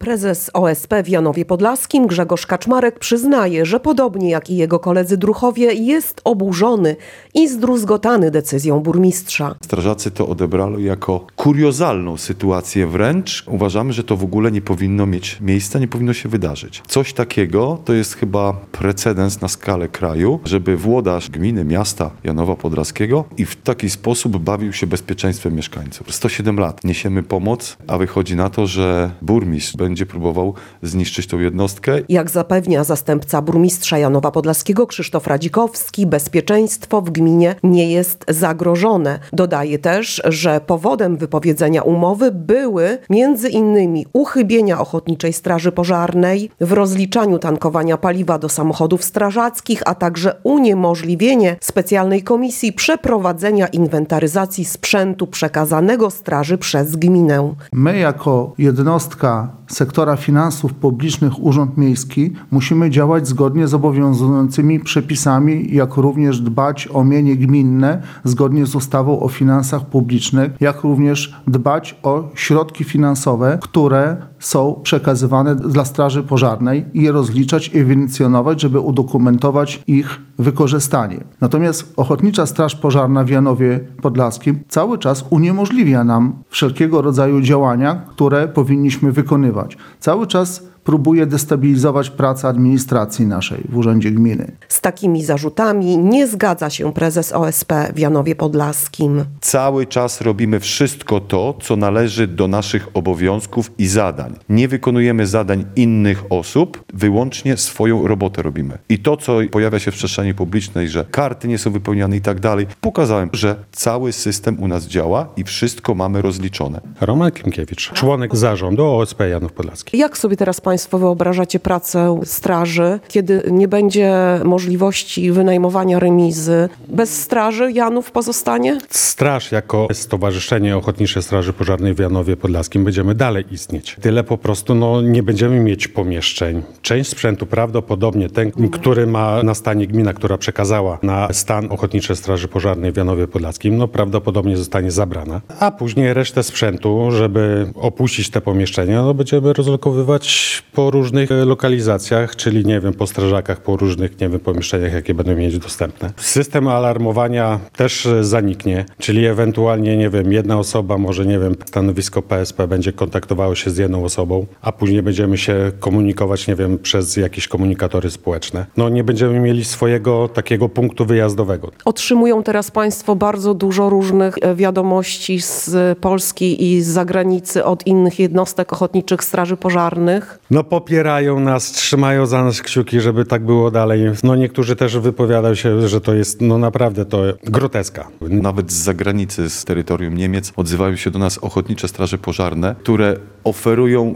Prezes OSP w Janowie Podlaskim Grzegorz Kaczmarek przyznaje, że podobnie jak i jego koledzy druhowie jest oburzony i zdruzgotany decyzją burmistrza. Strażacy to odebrali jako kuriozalną sytuację wręcz. Uważamy, że to w ogóle nie powinno mieć miejsca, nie powinno się wydarzyć. Coś takiego to jest chyba precedens na skalę kraju, żeby włodarz gminy, miasta Janowa Podlaskiego i w taki sposób bawił się bezpieczeństwem mieszkańców. 107 lat niesiemy pomoc, a wychodzi na to, że burmistrz będzie próbował zniszczyć tą jednostkę. Jak zapewnia zastępca burmistrza Janowa Podlaskiego Krzysztof Radzikowski, bezpieczeństwo w gminie nie jest zagrożone. Dodaje też, że powodem wypowiedzenia umowy były m.in. uchybienia Ochotniczej Straży Pożarnej w rozliczaniu tankowania paliwa do samochodów strażackich, a także uniemożliwienie specjalnej komisji przeprowadzenia inwentaryzacji sprzętu przekazanego straży przez gminę. My jako jednostka sektora finansów publicznych Urząd Miejski musimy działać zgodnie z obowiązującymi przepisami, jak również dbać o mienie gminne zgodnie z ustawą o finansach publicznych, jak również dbać o środki finansowe, które są przekazywane dla Straży Pożarnej i je rozliczać i ewidencjonować, żeby udokumentować ich wykorzystanie. Natomiast Ochotnicza Straż Pożarna w Janowie Podlaskim cały czas uniemożliwia nam wszelkiego rodzaju działania, które powinniśmy wykonywać. Cały czas próbuje destabilizować pracę administracji naszej w Urzędzie Gminy. Z takimi zarzutami nie zgadza się prezes OSP w Janowie Podlaskim. Cały czas robimy wszystko to, co należy do naszych obowiązków i zadań. Nie wykonujemy zadań innych osób, wyłącznie swoją robotę robimy. I to, co pojawia się w przestrzeni publicznej, że karty nie są wypełniane i tak dalej, pokazałem, że cały system u nas działa i wszystko mamy rozliczone. Roman Klimkiewicz, członek zarządu OSP Janów Podlaski. Jak sobie teraz Państwo wyobrażacie pracę straży, kiedy nie będzie możliwości wynajmowania remizy? Bez straży Janów pozostanie? Straż jako Stowarzyszenie Ochotniczej Straży Pożarnej w Janowie Podlaskim będziemy dalej istnieć. Tyle po prostu nie będziemy mieć pomieszczeń. Część sprzętu prawdopodobnie ten, który ma na stanie gmina, która przekazała na stan Ochotniczej Straży Pożarnej w Janowie Podlaskim, prawdopodobnie zostanie zabrana. A później resztę sprzętu, żeby opuścić te pomieszczenia, będziemy rozlokowywać po różnych lokalizacjach, czyli po strażakach, po różnych, pomieszczeniach, jakie będą mieć dostępne. System alarmowania też zaniknie, czyli ewentualnie, jedna osoba, może, stanowisko PSP będzie kontaktowało się z jedną osobą, a później będziemy się komunikować, przez jakieś komunikatory społeczne. Nie będziemy mieli swojego takiego punktu wyjazdowego. Otrzymują teraz Państwo bardzo dużo różnych wiadomości z Polski i z zagranicy od innych jednostek ochotniczych straży pożarnych. Popierają nas, trzymają za nas kciuki, żeby tak było dalej. Niektórzy też wypowiadają się, że to jest naprawdę to groteska. Nawet z zagranicy, z terytorium Niemiec odzywają się do nas ochotnicze straże pożarne, które oferują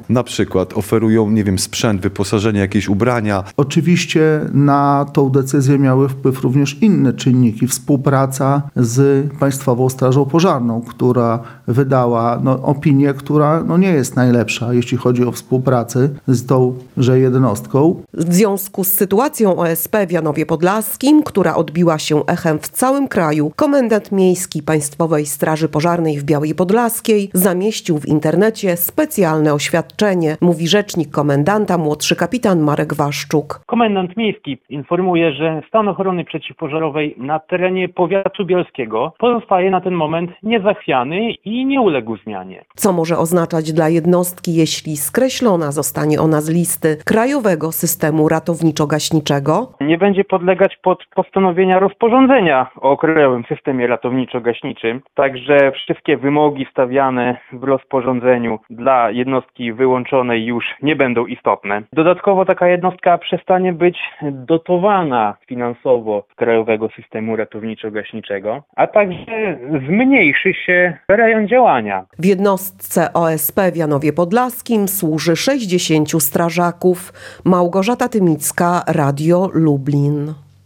sprzęt, wyposażenie, jakieś ubrania. Oczywiście na tą decyzję miały wpływ również inne czynniki. Współpraca z Państwową Strażą Pożarną, która wydała opinię, która nie jest najlepsza, jeśli chodzi o współpracę z tąże jednostką. W związku z sytuacją OSP w Janowie Podlaskim, która odbiła się echem w całym kraju, komendant miejski Państwowej Straży Pożarnej w Białej Podlaskiej zamieścił w internecie specjalne oświadczenie, mówi rzecznik komendanta, młodszy kapitan Marek Waszczuk. Komendant miejski informuje, że stan ochrony przeciwpożarowej na terenie powiatu bielskiego pozostaje na ten moment niezachwiany i nie uległ zmianie. Co może oznaczać dla jednostki, jeśli skreślona zostanie ona z listy Krajowego Systemu Ratowniczo-Gaśniczego? Nie będzie podlegać pod postanowienia rozporządzenia o Krajowym Systemie Ratowniczo-Gaśniczym, także wszystkie wymogi stawiane w rozporządzeniu dla jednostki wyłączonej już nie będą istotne. Dodatkowo taka jednostka przestanie być dotowana finansowo z Krajowego Systemu Ratowniczo-Gaśniczego, a także zmniejszy się rejon działania. W jednostce OSP w Janowie Podlaskim służy 60 strażaków. Małgorzata Tymicka, Radio Lublin.